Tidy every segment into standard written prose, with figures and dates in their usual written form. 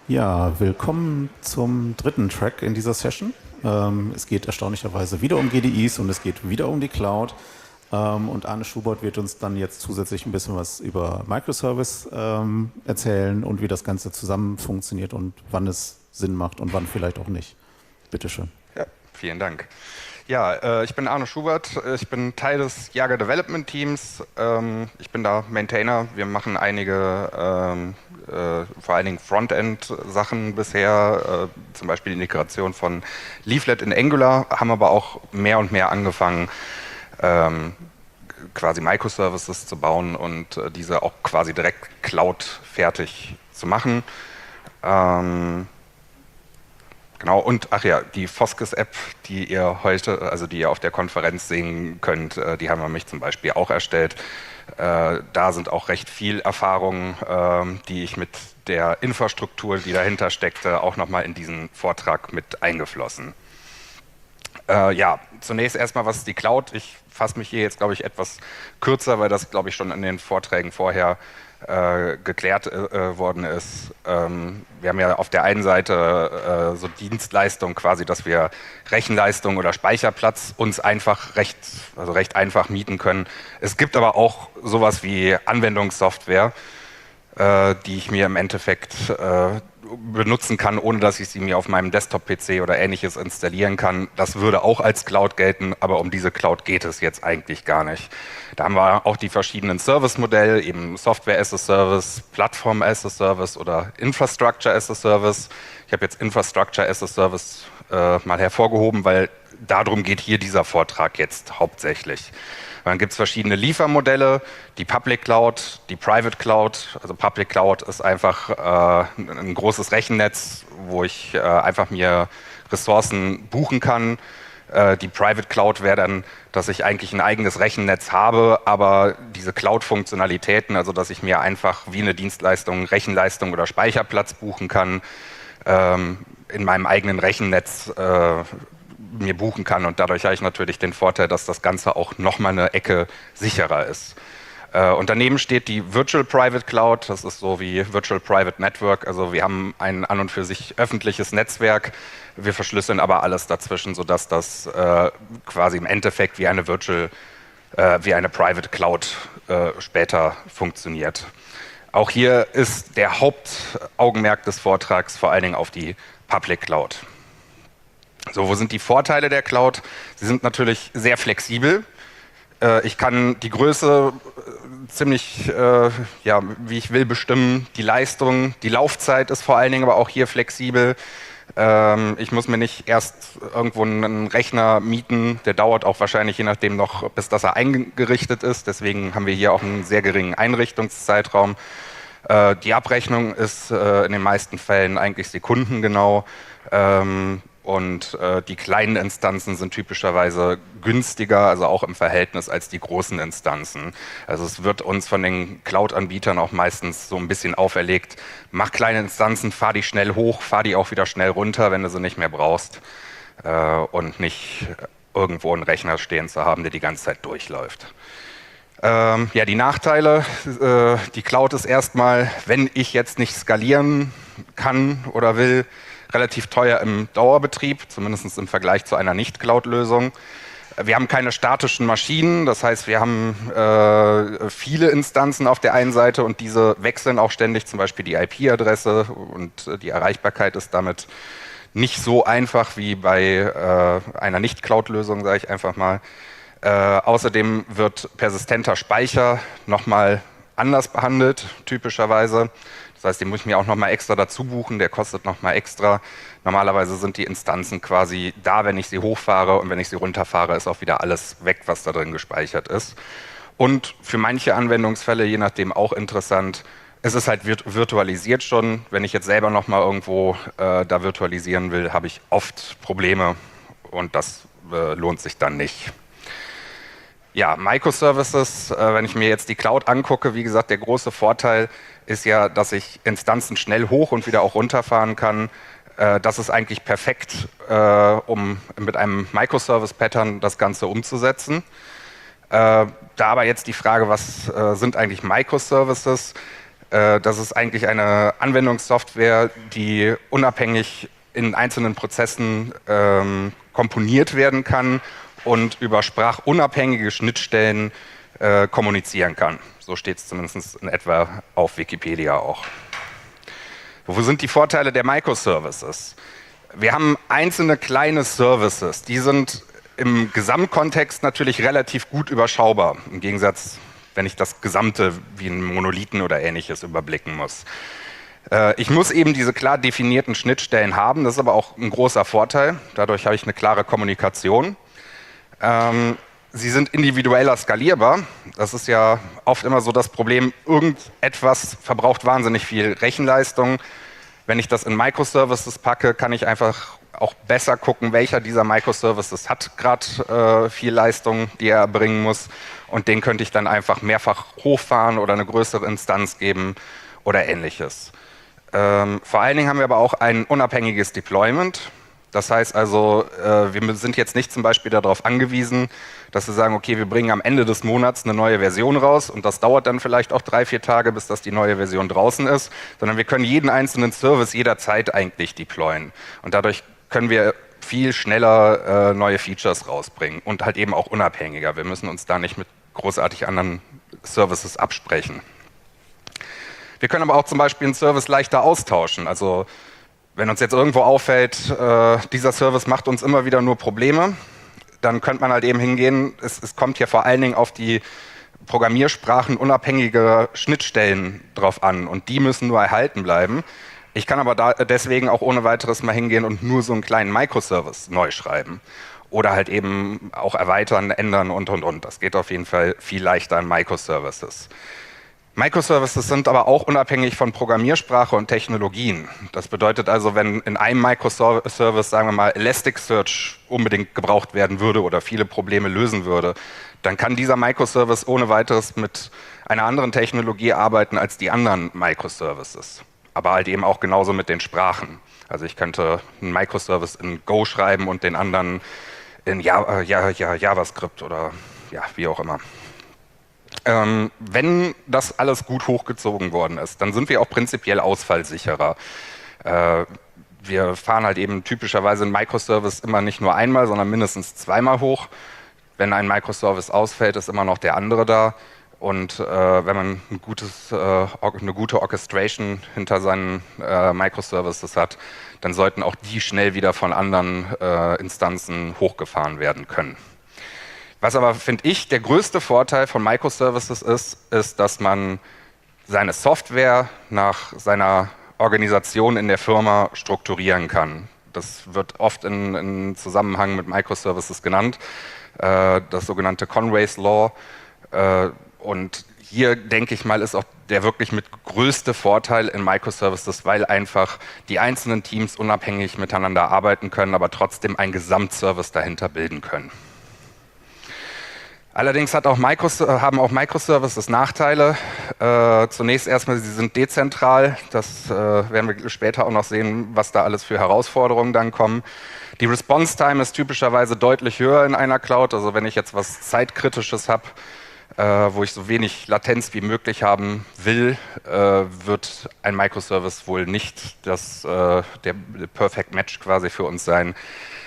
Ja, willkommen zum dritten Track in dieser Session. Es geht erstaunlicherweise wieder um GDIs und es geht wieder um die Cloud. Und Arne Schubert wird uns dann jetzt zusätzlich ein bisschen was über Microservice erzählen und wie das Ganze zusammen funktioniert und wann es Sinn macht und wann vielleicht auch nicht. Bitteschön. Ja, vielen Dank. Ja, ich bin Arne Schubert, ich bin Teil des Jager Development Teams. Ich bin da Maintainer. Wir machen einige, vor allen Dingen Frontend-Sachen bisher, zum Beispiel die Integration von Leaflet in Angular, haben aber auch mehr und mehr angefangen, quasi Microservices zu bauen und diese auch quasi direkt Cloud-fertig zu machen. Genau, und ach ja, die Foskes-App, die ihr heute, also die ihr auf der Konferenz sehen könnt, die haben wir mich zum Beispiel auch erstellt. Da sind auch recht viel Erfahrungen, die ich mit der Infrastruktur, die dahinter steckte, auch nochmal in diesen Vortrag mit eingeflossen. Ja, zunächst erstmal, was ist die Cloud? Ich fasse mich hier jetzt, glaube ich, etwas kürzer, weil das, glaube ich, schon in den Vorträgen vorher geklärt worden ist. Wir haben ja auf der einen Seite so Dienstleistung quasi, dass wir Rechenleistung oder Speicherplatz uns einfach recht einfach mieten können. Es gibt aber auch sowas wie Anwendungssoftware, die ich mir im Endeffekt benutzen kann, ohne dass ich sie mir auf meinem Desktop-PC oder ähnliches installieren kann. Das würde auch als Cloud gelten, aber um diese Cloud geht es jetzt eigentlich gar nicht. Da haben wir auch die verschiedenen Service-Modelle, eben Software as a Service, Plattform as a Service oder Infrastructure as a Service. Ich habe jetzt Infrastructure as a Service mal hervorgehoben, weil darum geht hier dieser Vortrag jetzt hauptsächlich. Dann gibt es verschiedene Liefermodelle, die Public Cloud, die Private Cloud. Also Public Cloud ist einfach ein großes Rechennetz, wo ich einfach mir Ressourcen buchen kann. Die Private Cloud wäre dann, dass ich eigentlich ein eigenes Rechennetz habe, aber diese Cloud-Funktionalitäten, also dass ich mir einfach wie eine Dienstleistung Rechenleistung oder Speicherplatz buchen kann, in meinem eigenen Rechennetz mir buchen kann, und dadurch habe ich natürlich den Vorteil, dass das Ganze auch nochmal eine Ecke sicherer ist. Und daneben steht die Virtual Private Cloud, das ist so wie Virtual Private Network, also wir haben ein an und für sich öffentliches Netzwerk, wir verschlüsseln aber alles dazwischen, sodass das quasi im Endeffekt wie eine Private Cloud später funktioniert. Auch hier ist der Hauptaugenmerk des Vortrags vor allen Dingen auf die Public Cloud. So, wo sind die Vorteile der Cloud? Sie sind natürlich sehr flexibel. Ich kann die Größe ziemlich, wie ich will, bestimmen. Die Leistung, die Laufzeit ist vor allen Dingen aber auch hier flexibel. Ich muss mir nicht erst irgendwo einen Rechner mieten. Der dauert auch wahrscheinlich je nachdem noch, bis das er eingerichtet ist. Deswegen haben wir hier auch einen sehr geringen Einrichtungszeitraum. Die Abrechnung ist in den meisten Fällen eigentlich sekundengenau. Und die kleinen Instanzen sind typischerweise günstiger, also auch im Verhältnis als die großen Instanzen. Also es wird uns von den Cloud-Anbietern auch meistens so ein bisschen auferlegt, mach kleine Instanzen, fahr die schnell hoch, fahr die auch wieder schnell runter, wenn du sie nicht mehr brauchst, und nicht irgendwo einen Rechner stehen zu haben, der die ganze Zeit durchläuft. Ja, die Nachteile, die Cloud ist erstmal, wenn ich jetzt nicht skalieren kann oder will, relativ teuer im Dauerbetrieb, zumindest im Vergleich zu einer Nicht-Cloud-Lösung. Wir haben keine statischen Maschinen, das heißt, wir haben viele Instanzen auf der einen Seite und diese wechseln auch ständig, zum Beispiel die IP-Adresse, und die Erreichbarkeit ist damit nicht so einfach wie bei einer Nicht-Cloud-Lösung, sage ich einfach mal. Außerdem wird persistenter Speicher nochmal anders behandelt, typischerweise. Das heißt, den muss ich mir auch nochmal extra dazu buchen, der kostet nochmal extra. Normalerweise sind die Instanzen quasi da, wenn ich sie hochfahre, und wenn ich sie runterfahre, ist auch wieder alles weg, was da drin gespeichert ist. Und für manche Anwendungsfälle, je nachdem auch interessant, es ist halt virtualisiert schon. Wenn ich jetzt selber nochmal irgendwo da virtualisieren will, habe ich oft Probleme und das lohnt sich dann nicht. Ja, Microservices, wenn ich mir jetzt die Cloud angucke, wie gesagt, der große Vorteil ist ja, dass ich Instanzen schnell hoch und wieder auch runterfahren kann. Das ist eigentlich perfekt, um mit einem Microservice-Pattern das Ganze umzusetzen. Da aber jetzt die Frage, was sind eigentlich Microservices? Das ist eigentlich eine Anwendungssoftware, die unabhängig in einzelnen Prozessen komponiert werden kann und über sprachunabhängige Schnittstellen kommunizieren kann. So steht es zumindest in etwa auf Wikipedia auch. Wo sind die Vorteile der Microservices? Wir haben einzelne kleine Services, die sind im Gesamtkontext natürlich relativ gut überschaubar, im Gegensatz, wenn ich das Gesamte wie einen Monolithen oder Ähnliches überblicken muss. Ich muss eben diese klar definierten Schnittstellen haben, das ist aber auch ein großer Vorteil, dadurch habe ich eine klare Kommunikation. Sie sind individueller skalierbar, das ist ja oft immer so das Problem, irgendetwas verbraucht wahnsinnig viel Rechenleistung. Wenn ich das in Microservices packe, kann ich einfach auch besser gucken, welcher dieser Microservices hat gerade viel Leistung, die er erbringen muss. Und den könnte ich dann einfach mehrfach hochfahren oder eine größere Instanz geben oder Ähnliches. Vor allen Dingen haben wir aber auch ein unabhängiges Deployment. Das heißt also, wir sind jetzt nicht zum Beispiel darauf angewiesen, dass wir sagen, okay, wir bringen am Ende des Monats eine neue Version raus und das dauert dann vielleicht auch 3-4 Tage, bis das die neue Version draußen ist, sondern wir können jeden einzelnen Service jederzeit eigentlich deployen. Und dadurch können wir viel schneller neue Features rausbringen und halt eben auch unabhängiger. Wir müssen uns da nicht mit großartig anderen Services absprechen. Wir können aber auch zum Beispiel einen Service leichter austauschen. Also wenn uns jetzt irgendwo auffällt, dieser Service macht uns immer wieder nur Probleme, dann könnte man halt eben hingehen, es kommt hier vor allen Dingen auf die Programmiersprachen unabhängige Schnittstellen drauf an und die müssen nur erhalten bleiben. Ich kann aber deswegen auch ohne weiteres mal hingehen und nur so einen kleinen Microservice neu schreiben oder halt eben auch erweitern, ändern und. Das geht auf jeden Fall viel leichter in Microservices. Microservices sind aber auch unabhängig von Programmiersprache und Technologien. Das bedeutet also, wenn in einem Microservice, sagen wir mal, Elasticsearch unbedingt gebraucht werden würde oder viele Probleme lösen würde, dann kann dieser Microservice ohne weiteres mit einer anderen Technologie arbeiten als die anderen Microservices. Aber halt eben auch genauso mit den Sprachen. Also ich könnte einen Microservice in Go schreiben und den anderen in JavaScript oder ja, wie auch immer. Wenn das alles gut hochgezogen worden ist, dann sind wir auch prinzipiell ausfallsicherer. Wir fahren halt eben typischerweise einen Microservice immer nicht nur einmal, sondern mindestens zweimal hoch. Wenn ein Microservice ausfällt, ist immer noch der andere da. Und wenn man eine gute Orchestration hinter seinen Microservices hat, dann sollten auch die schnell wieder von anderen Instanzen hochgefahren werden können. Was aber, finde ich, der größte Vorteil von Microservices ist, dass man seine Software nach seiner Organisation in der Firma strukturieren kann. Das wird oft in Zusammenhang mit Microservices genannt, das sogenannte Conway's Law. Und hier, denke ich mal, ist auch der wirklich mit größte Vorteil in Microservices, weil einfach die einzelnen Teams unabhängig miteinander arbeiten können, aber trotzdem einen Gesamtservice dahinter bilden können. Allerdings haben auch Microservices Nachteile. Zunächst erstmal, sie sind dezentral. Das werden wir später auch noch sehen, was da alles für Herausforderungen dann kommen. Die Response Time ist typischerweise deutlich höher in einer Cloud. Also wenn ich jetzt was Zeitkritisches habe, wo ich so wenig Latenz wie möglich haben will, wird ein Microservice wohl nicht der Perfect Match quasi für uns sein.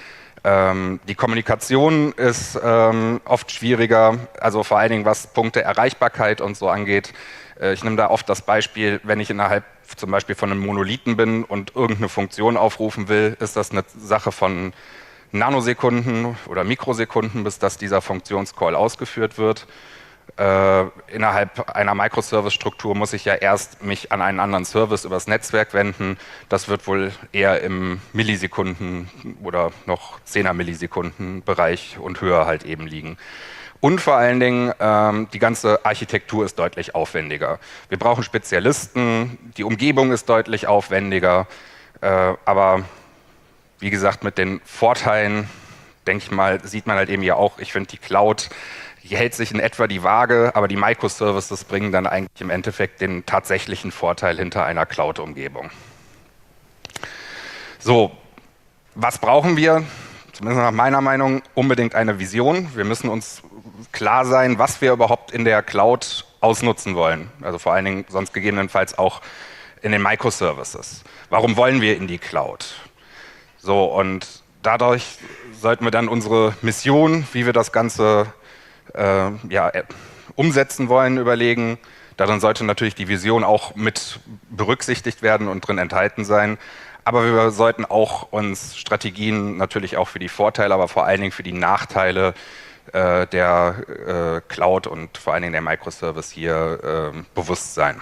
Die Kommunikation ist oft schwieriger, also vor allen Dingen was Punkte Erreichbarkeit und so angeht. Ich nehme da oft das Beispiel, wenn ich innerhalb zum Beispiel von einem Monolithen bin und irgendeine Funktion aufrufen will, ist das eine Sache von Nanosekunden oder Mikrosekunden, bis dass dieser Funktionscall ausgeführt wird. Innerhalb einer Microservice-Struktur muss ich ja erst mich an einen anderen Service übers Netzwerk wenden. Das wird wohl eher im Millisekunden- oder noch 10er Millisekunden-Bereich und höher halt eben liegen. Und vor allen Dingen, die ganze Architektur ist deutlich aufwendiger. Wir brauchen Spezialisten, die Umgebung ist deutlich aufwendiger, aber wie gesagt, mit den Vorteilen, denke ich mal, sieht man halt eben ja auch, ich finde die Cloud, die hält sich in etwa die Waage, aber die Microservices bringen dann eigentlich im Endeffekt den tatsächlichen Vorteil hinter einer Cloud-Umgebung. So, was brauchen wir? Zumindest nach meiner Meinung unbedingt eine Vision. Wir müssen uns klar sein, was wir überhaupt in der Cloud ausnutzen wollen. Also vor allen Dingen sonst gegebenenfalls auch in den Microservices. Warum wollen wir in die Cloud? So, und dadurch sollten wir dann unsere Mission, wie wir das Ganze umsetzen wollen, überlegen. Darin sollte natürlich die Vision auch mit berücksichtigt werden und drin enthalten sein. Aber wir sollten auch uns Strategien natürlich auch für die Vorteile, aber vor allen Dingen für die Nachteile der Cloud und vor allen Dingen der Microservice hier bewusst sein.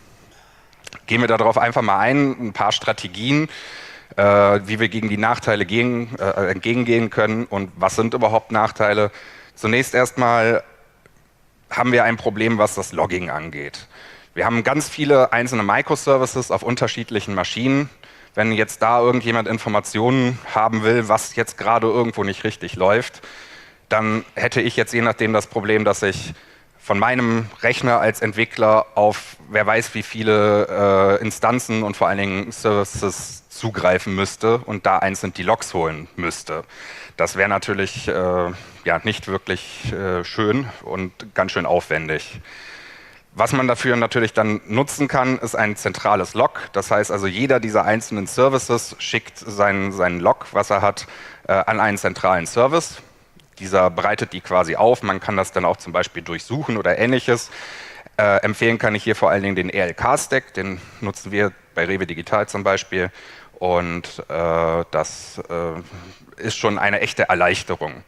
Gehen wir darauf einfach mal ein paar Strategien, wie wir gegen die Nachteile entgegengehen können und was sind überhaupt Nachteile. Zunächst erstmal haben wir ein Problem, was das Logging angeht. Wir haben ganz viele einzelne Microservices auf unterschiedlichen Maschinen. Wenn jetzt da irgendjemand Informationen haben will, was jetzt gerade irgendwo nicht richtig läuft, dann hätte ich jetzt je nachdem das Problem, dass ich von meinem Rechner als Entwickler auf wer weiß wie viele Instanzen und vor allen Dingen Services zugreifen müsste und da einzeln die Logs holen müsste. Das wäre natürlich nicht wirklich schön und ganz schön aufwendig. Was man dafür natürlich dann nutzen kann, ist ein zentrales Log. Das heißt also, jeder dieser einzelnen Services schickt seinen Log, was er hat, an einen zentralen Service. Dieser bereitet die quasi auf. Man kann das dann auch zum Beispiel durchsuchen oder Ähnliches. Empfehlen kann ich hier vor allen Dingen den ELK-Stack. Den nutzen wir bei Rewe Digital zum Beispiel. Und das ist schon eine echte Erleichterung.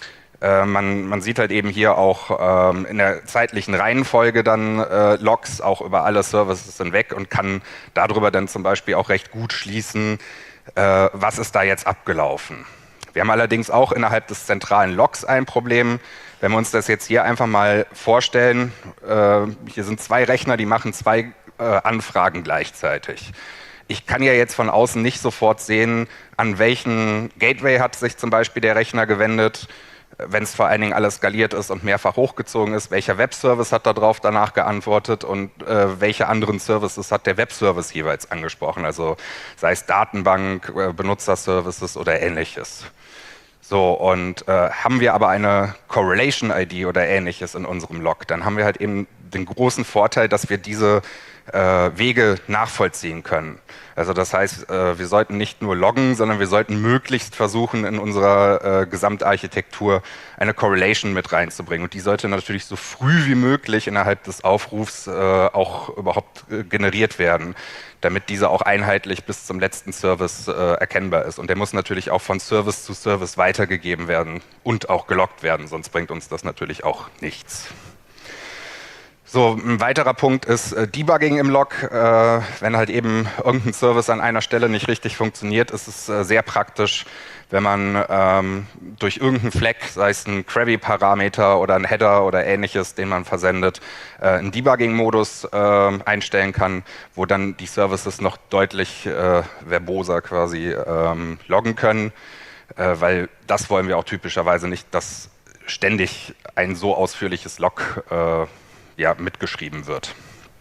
Man sieht halt eben hier auch in der zeitlichen Reihenfolge dann Logs auch über alle Services hinweg und kann darüber dann zum Beispiel auch recht gut schließen, was ist da jetzt abgelaufen. Wir haben allerdings auch innerhalb des zentralen Logs ein Problem. Wenn wir uns das jetzt hier einfach mal vorstellen, hier sind zwei Rechner, die machen zwei Anfragen gleichzeitig. Ich kann ja jetzt von außen nicht sofort sehen, an welchen Gateway hat sich zum Beispiel der Rechner gewendet, wenn es vor allen Dingen alles skaliert ist und mehrfach hochgezogen ist, welcher Webservice hat darauf danach geantwortet und welche anderen Services hat der Webservice jeweils angesprochen, also sei es Datenbank, Benutzerservices oder Ähnliches. So, und haben wir aber eine Correlation-ID oder Ähnliches in unserem Log, dann haben wir halt eben den großen Vorteil, dass wir diese Wege nachvollziehen können. Also das heißt, wir sollten nicht nur loggen, sondern wir sollten möglichst versuchen, in unserer Gesamtarchitektur eine Correlation mit reinzubringen. Und die sollte natürlich so früh wie möglich innerhalb des Aufrufs auch überhaupt generiert werden, damit diese auch einheitlich bis zum letzten Service erkennbar ist. Und der muss natürlich auch von Service zu Service weitergegeben werden und auch geloggt werden, sonst bringt uns das natürlich auch nichts. So, ein weiterer Punkt ist Debugging im Log. Wenn halt eben irgendein Service an einer Stelle nicht richtig funktioniert, ist es sehr praktisch, wenn man durch irgendeinen Flag, sei es ein Query-Parameter oder ein Header oder Ähnliches, den man versendet, einen Debugging-Modus einstellen kann, wo dann die Services noch deutlich verboser quasi loggen können, weil das wollen wir auch typischerweise nicht, dass ständig ein so ausführliches Log mitgeschrieben wird.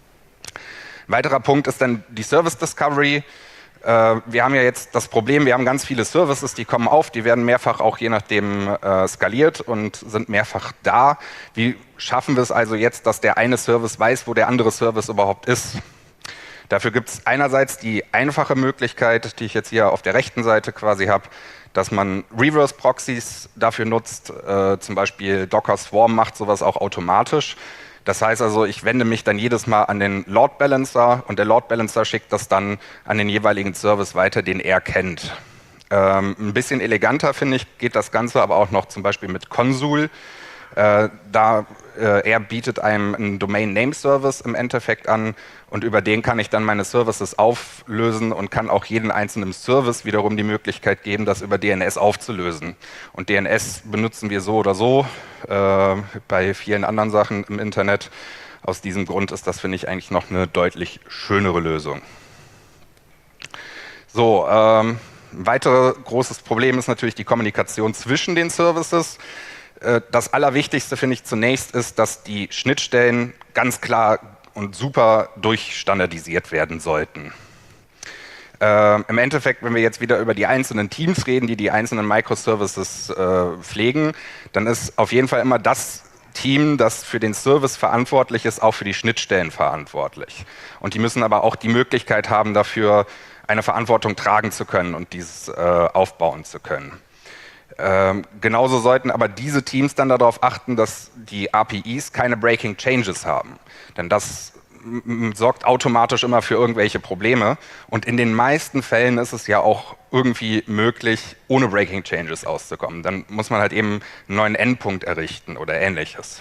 Ein weiterer Punkt ist dann die Service Discovery. Wir haben ja jetzt das Problem, wir haben ganz viele Services, die kommen auf, die werden mehrfach auch je nachdem skaliert und sind mehrfach da. Wie schaffen wir es also jetzt, dass der eine Service weiß, wo der andere Service überhaupt ist? Dafür gibt es einerseits die einfache Möglichkeit, die ich jetzt hier auf der rechten Seite quasi habe, dass man Reverse-Proxys dafür nutzt, zum Beispiel Docker Swarm macht sowas auch automatisch. Das heißt also, ich wende mich dann jedes Mal an den Load Balancer und der Load Balancer schickt das dann an den jeweiligen Service weiter, den er kennt. Ein bisschen eleganter, finde ich, geht das Ganze aber auch noch zum Beispiel mit Consul. Er bietet einem einen Domain Name Service im Endeffekt an und über den kann ich dann meine Services auflösen und kann auch jeden einzelnen Service wiederum die Möglichkeit geben, das über DNS aufzulösen. Und DNS benutzen wir so oder so bei vielen anderen Sachen im Internet. Aus diesem Grund ist das, finde ich, eigentlich noch eine deutlich schönere Lösung. So, ein weiteres großes Problem ist natürlich die Kommunikation zwischen den Services. Das Allerwichtigste, finde ich, zunächst ist, dass die Schnittstellen ganz klar und super durchstandardisiert werden sollten. Im Endeffekt, wenn wir jetzt wieder über die einzelnen Teams reden, die einzelnen Microservices pflegen, dann ist auf jeden Fall immer das Team, das für den Service verantwortlich ist, auch für die Schnittstellen verantwortlich. Und die müssen aber auch die Möglichkeit haben, dafür eine Verantwortung tragen zu können und dieses aufbauen zu können. Genauso sollten aber diese Teams dann darauf achten, dass die APIs keine Breaking Changes haben. Denn das sorgt automatisch immer für irgendwelche Probleme. Und in den meisten Fällen ist es ja auch irgendwie möglich, ohne Breaking Changes auszukommen. Dann muss man halt eben einen neuen Endpunkt errichten oder ähnliches.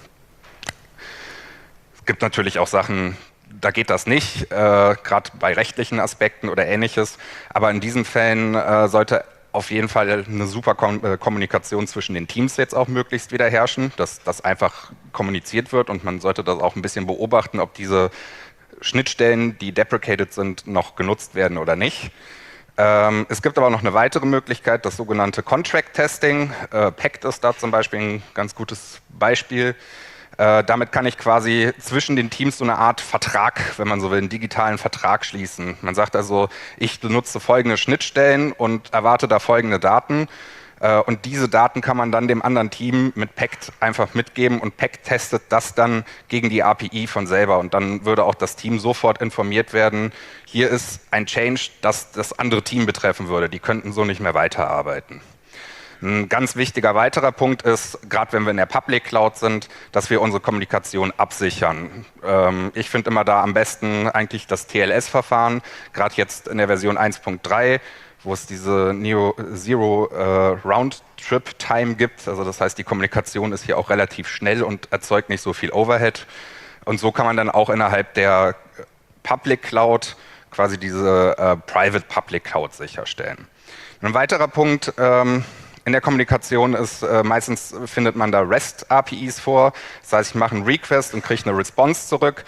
Es gibt natürlich auch Sachen, da geht das nicht, gerade bei rechtlichen Aspekten oder ähnliches. Aber in diesen Fällen sollte auf jeden Fall eine super Kommunikation zwischen den Teams jetzt auch möglichst wieder herrschen, dass das einfach kommuniziert wird und man sollte das auch ein bisschen beobachten, ob diese Schnittstellen, die deprecated sind, noch genutzt werden oder nicht. Es gibt aber noch eine weitere Möglichkeit, das sogenannte Contract Testing. Pact ist da zum Beispiel ein ganz gutes Beispiel. Damit kann ich quasi zwischen den Teams so eine Art Vertrag, wenn man so will, einen digitalen Vertrag schließen. Man sagt also, ich benutze folgende Schnittstellen und erwarte da folgende Daten. Und diese Daten kann man dann dem anderen Team mit Pact einfach mitgeben und Pact testet das dann gegen die API von selber. Und dann würde auch das Team sofort informiert werden, hier ist ein Change, das das andere Team betreffen würde. Die könnten so nicht mehr weiterarbeiten. Ein ganz wichtiger weiterer Punkt ist, gerade wenn wir in der Public Cloud sind, dass wir unsere Kommunikation absichern. Ich finde immer da am besten eigentlich das TLS-Verfahren, gerade jetzt in der Version 1.3, wo es diese Zero Round-Trip Time gibt. Also das heißt, die Kommunikation ist hier auch relativ schnell und erzeugt nicht so viel Overhead. Und so kann man dann auch innerhalb der Public Cloud quasi diese Private Public Cloud sicherstellen. Ein weiterer Punkt in der Kommunikation ist, meistens findet man da REST-APIs vor. Das heißt, ich mache einen Request und kriege eine Response zurück.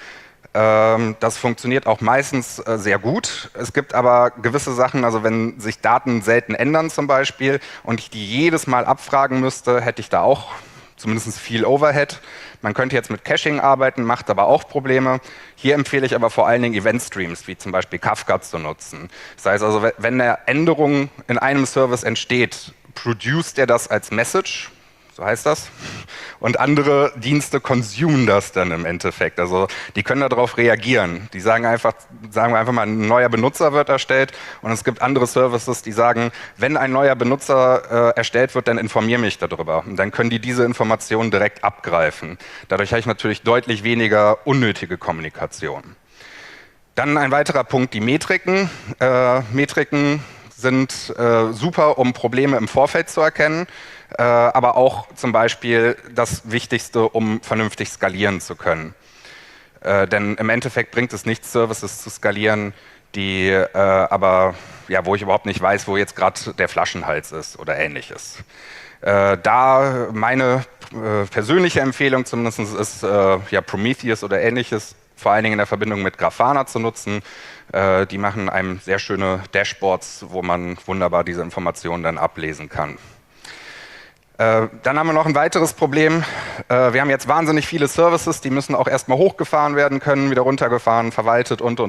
Das funktioniert auch meistens sehr gut. Es gibt aber gewisse Sachen, also wenn sich Daten selten ändern zum Beispiel und ich die jedes Mal abfragen müsste, hätte ich da auch zumindest viel Overhead. Man könnte jetzt mit Caching arbeiten, macht aber auch Probleme. Hier empfehle ich aber vor allen Dingen Event-Streams, wie zum Beispiel Kafka zu nutzen. Das heißt also, wenn eine Änderung in einem Service entsteht, produced er das als Message, so heißt das, und andere Dienste consumen das dann im Endeffekt. Also die können darauf reagieren. Die sagen wir einfach mal, ein neuer Benutzer wird erstellt und es gibt andere Services, die sagen, wenn ein neuer Benutzer erstellt wird, dann informiere mich darüber. Und dann können die diese Informationen direkt abgreifen. Dadurch habe ich natürlich deutlich weniger unnötige Kommunikation. Dann ein weiterer Punkt, die Metriken. Metriken sind super, um Probleme im Vorfeld zu erkennen, aber auch zum Beispiel das Wichtigste, um vernünftig skalieren zu können. Denn im Endeffekt bringt es nichts, Services zu skalieren, die aber, ja, wo ich überhaupt nicht weiß, wo jetzt gerade der Flaschenhals ist oder ähnliches. Da meine persönliche Empfehlung zumindest ist, ja, Prometheus oder ähnliches, vor allen Dingen in der Verbindung mit Grafana zu nutzen. Die machen einem sehr schöne Dashboards, wo man wunderbar diese Informationen dann ablesen kann. Dann haben wir noch ein weiteres Problem. Wir haben jetzt wahnsinnig viele Services, die müssen auch erstmal hochgefahren werden können, wieder runtergefahren, verwaltet und.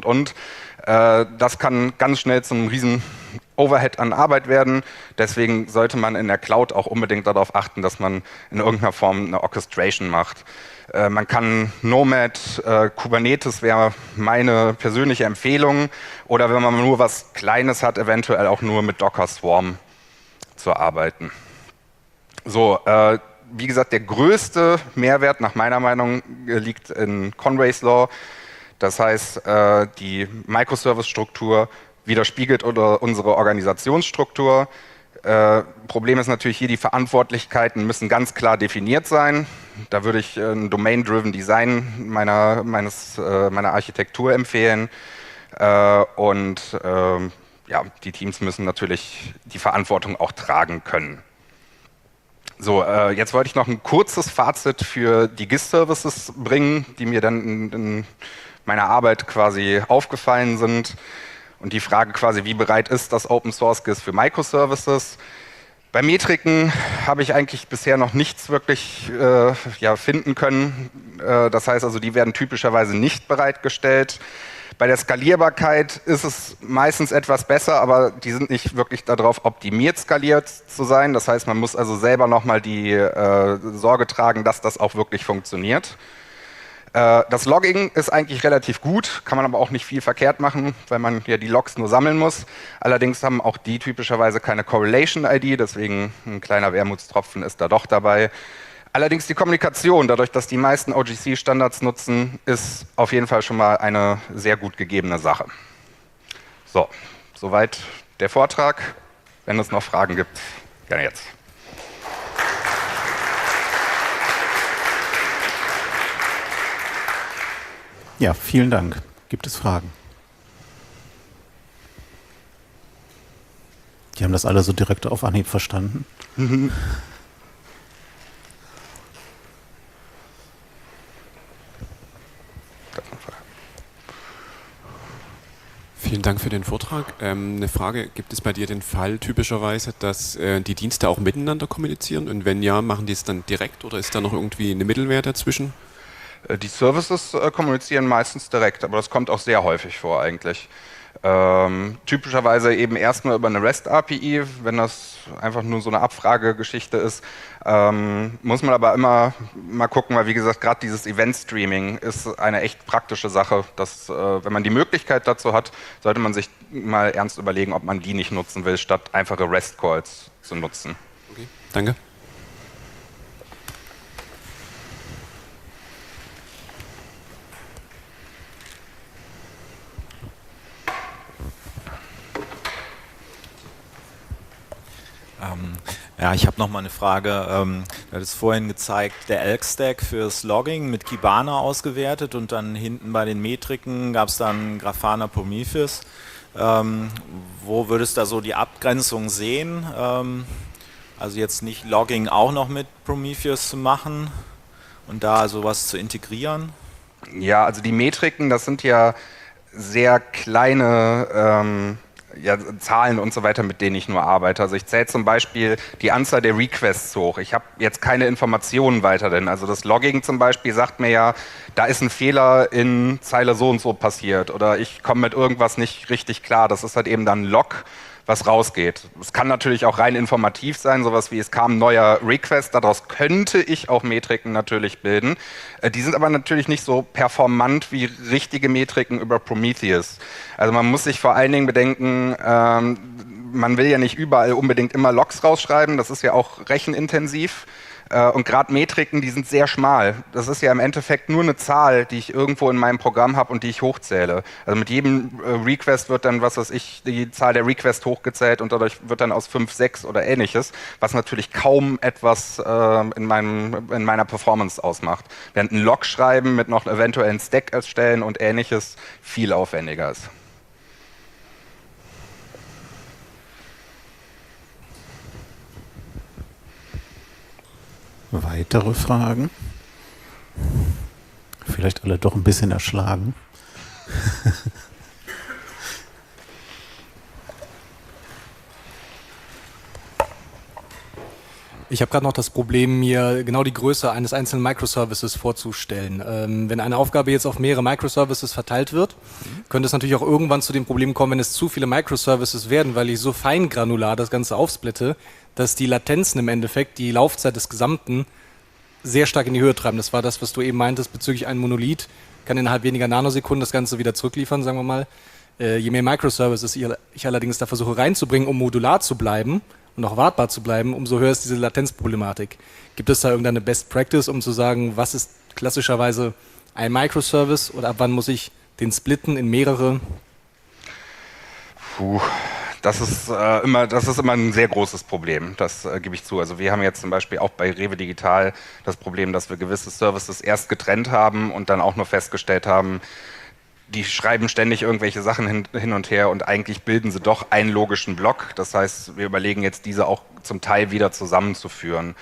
Das kann ganz schnell zum riesen Overhead an Arbeit werden. Deswegen sollte man in der Cloud auch unbedingt darauf achten, dass man in irgendeiner Form eine Orchestration macht. Man kann Nomad, Kubernetes wäre meine persönliche Empfehlung. Oder wenn man nur was Kleines hat, eventuell auch nur mit Docker Swarm zu arbeiten. So, wie gesagt, der größte Mehrwert nach meiner Meinung liegt in Conway's Law. Das heißt, die Microservice-Struktur widerspiegelt unsere Organisationsstruktur. Problem ist natürlich hier, die Verantwortlichkeiten müssen ganz klar definiert sein. Da würde ich ein Domain-Driven Design meiner Architektur empfehlen. Ja, die Teams müssen natürlich die Verantwortung auch tragen können. So, jetzt wollte ich noch ein kurzes Fazit für die GIS-Services bringen, die mir dann in meiner Arbeit quasi aufgefallen sind. Und die Frage quasi, wie bereit ist das Open Source GIS für Microservices? Bei Metriken habe ich eigentlich bisher noch nichts wirklich finden können. Das heißt also, die werden typischerweise nicht bereitgestellt. Bei der Skalierbarkeit ist es meistens etwas besser, aber die sind nicht wirklich darauf optimiert, skaliert zu sein. Das heißt, man muss also selber nochmal die Sorge tragen, dass das auch wirklich funktioniert. Das Logging ist eigentlich relativ gut, kann man aber auch nicht viel verkehrt machen, weil man ja die Logs nur sammeln muss. Allerdings haben auch die typischerweise keine Correlation-ID, deswegen ein kleiner Wermutstropfen ist da doch dabei. Allerdings die Kommunikation, dadurch, dass die meisten OGC-Standards nutzen, ist auf jeden Fall schon mal eine sehr gut gegebene Sache. So, soweit der Vortrag. Wenn es noch Fragen gibt, gerne jetzt. Ja, vielen Dank. Gibt es Fragen? Die haben das alle so direkt auf Anhieb verstanden. Vielen Dank für den Vortrag. Eine Frage, gibt es bei dir den Fall typischerweise, dass die Dienste auch miteinander kommunizieren? Und wenn ja, machen die es dann direkt oder ist da noch irgendwie eine Mittelwehr dazwischen? Die Services kommunizieren meistens direkt, aber das kommt auch sehr häufig vor eigentlich. Typischerweise eben erstmal über eine REST-API, wenn das einfach nur so eine Abfragegeschichte ist, muss man aber immer mal gucken, weil wie gesagt, gerade dieses Event-Streaming ist eine echt praktische Sache, dass, wenn man die Möglichkeit dazu hat, sollte man sich mal ernst überlegen, ob man die nicht nutzen will, statt einfache REST-Calls zu nutzen. Okay, danke. Ja, ich habe noch mal eine Frage. Du hattest vorhin gezeigt, der Elk-Stack fürs Logging mit Kibana ausgewertet und dann hinten bei den Metriken gab es dann Grafana Prometheus. Wo würdest du da so die Abgrenzung sehen? Also jetzt nicht Logging auch noch mit Prometheus zu machen und da sowas zu integrieren? Ja, also die Metriken, das sind ja sehr kleine Zahlen und so weiter, mit denen ich nur arbeite. Also ich zähle zum Beispiel die Anzahl der Requests hoch. Ich habe jetzt keine Informationen weiter, denn also das Logging zum Beispiel sagt mir ja, da ist ein Fehler in Zeile so und so passiert oder ich komme mit irgendwas nicht richtig klar. Das ist halt eben dann ein Log, was rausgeht. Es kann natürlich auch rein informativ sein, sowas wie es kam ein neuer Request, daraus könnte ich auch Metriken natürlich bilden. Die sind aber natürlich nicht so performant wie richtige Metriken über Prometheus. Also man muss sich vor allen Dingen bedenken, man will ja nicht überall unbedingt immer Logs rausschreiben, das ist ja auch rechenintensiv. Und gerade Metriken, die sind sehr schmal. Das ist ja im Endeffekt nur eine Zahl, die ich irgendwo in meinem Programm habe und die ich hochzähle. Also mit jedem Request wird dann, was weiß ich, die Zahl der Requests hochgezählt und dadurch wird dann aus 5, 6 oder ähnliches, was natürlich kaum etwas in meiner Performance ausmacht. Während ein Log schreiben mit noch eventuell einen Stack erstellen und ähnliches viel aufwendiger ist. Weitere Fragen? Vielleicht alle doch ein bisschen erschlagen. Ich habe gerade noch das Problem, mir genau die Größe eines einzelnen Microservices vorzustellen. Wenn eine Aufgabe jetzt auf mehrere Microservices verteilt wird, könnte es natürlich auch irgendwann zu dem Problem kommen, wenn es zu viele Microservices werden, weil ich so feingranular das Ganze aufsplitte, dass die Latenzen im Endeffekt die Laufzeit des Gesamten sehr stark in die Höhe treiben. Das war das, was du eben meintest bezüglich einem Monolith, kann innerhalb weniger Nanosekunden das Ganze wieder zurückliefern, sagen wir mal. Je mehr Microservices ich allerdings da versuche reinzubringen, um modular zu bleiben und auch wartbar zu bleiben, umso höher ist diese Latenzproblematik. Gibt es da irgendeine Best Practice, um zu sagen, was ist klassischerweise ein Microservice oder ab wann muss ich den splitten in mehrere? Das ist immer ein sehr großes Problem, das gebe ich zu. Also wir haben jetzt zum Beispiel auch bei Rewe Digital das Problem, dass wir gewisse Services erst getrennt haben und dann auch nur festgestellt haben, die schreiben ständig irgendwelche Sachen hin und her und eigentlich bilden sie doch einen logischen Block. Das heißt, wir überlegen jetzt, diese auch zum Teil wieder zusammenzuführen.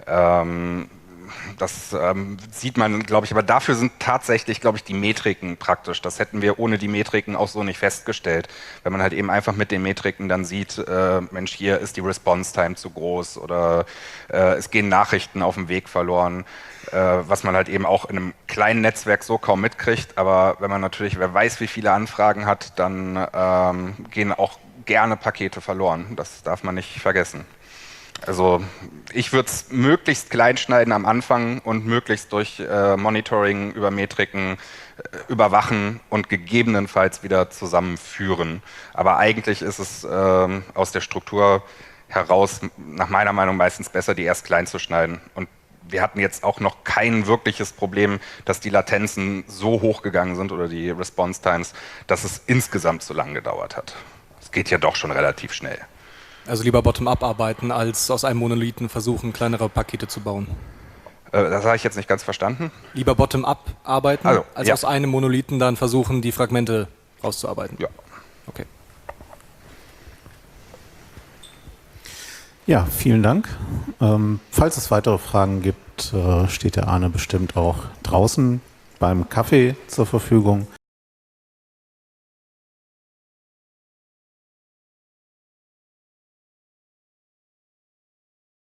Das sieht man, glaube ich, aber dafür sind tatsächlich, glaube ich, die Metriken praktisch. Das hätten wir ohne die Metriken auch so nicht festgestellt. Wenn man halt eben einfach mit den Metriken dann sieht, Mensch, hier ist die Response-Time zu groß oder es gehen Nachrichten auf dem Weg verloren. was man halt eben auch in einem kleinen Netzwerk so kaum mitkriegt. Aber wenn man natürlich, wer weiß, wie viele Anfragen hat, dann gehen auch gerne Pakete verloren. Das darf man nicht vergessen. Also ich würde es möglichst klein schneiden am Anfang und möglichst durch Monitoring über Metriken überwachen und gegebenenfalls wieder zusammenführen. Aber eigentlich ist es aus der Struktur heraus nach meiner Meinung meistens besser, die erst klein zu schneiden. Und wir hatten jetzt auch noch kein wirkliches Problem, dass die Latenzen so hoch gegangen sind oder die Response Times, dass es insgesamt so lange gedauert hat. Es geht ja doch schon relativ schnell. Also lieber bottom-up arbeiten, als aus einem Monolithen versuchen, kleinere Pakete zu bauen. Das habe ich jetzt nicht ganz verstanden. Lieber bottom-up arbeiten, also, als ja. aus einem Monolithen dann versuchen, die Fragmente rauszuarbeiten. Ja. Okay. Ja, vielen Dank. Falls es weitere Fragen gibt, steht der Arne bestimmt auch draußen beim Kaffee zur Verfügung.